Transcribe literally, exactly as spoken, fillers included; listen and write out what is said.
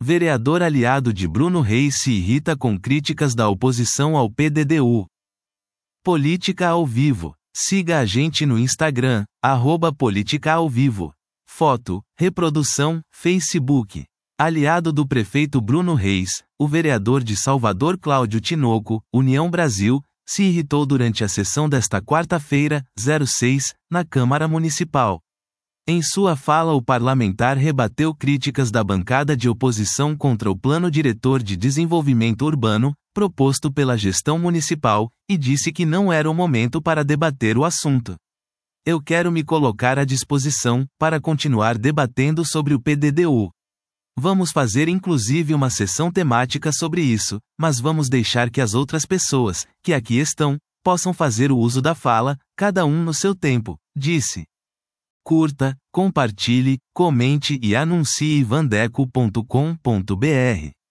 Vereador aliado de Bruno Reis se irrita com críticas da oposição ao P D D U. Política ao vivo. Siga a gente no Instagram, arroba Política ao Vivo. Foto, reprodução, Facebook. Aliado do prefeito Bruno Reis, o vereador de Salvador Cláudio Tinoco, União Brasil, se irritou durante a sessão desta quarta-feira, seis, na Câmara Municipal. Em sua fala, o parlamentar rebateu críticas da bancada de oposição contra o Plano Diretor de Desenvolvimento Urbano, proposto pela gestão municipal, e disse que não era o momento para debater o assunto. Eu quero me colocar à disposição, para continuar debatendo sobre o P D D U. Vamos fazer inclusive uma sessão temática sobre isso, mas vamos deixar que as outras pessoas, que aqui estão, possam fazer o uso da fala, cada um no seu tempo, disse. Curta, compartilhe, comente e anuncie vandeco ponto com ponto br.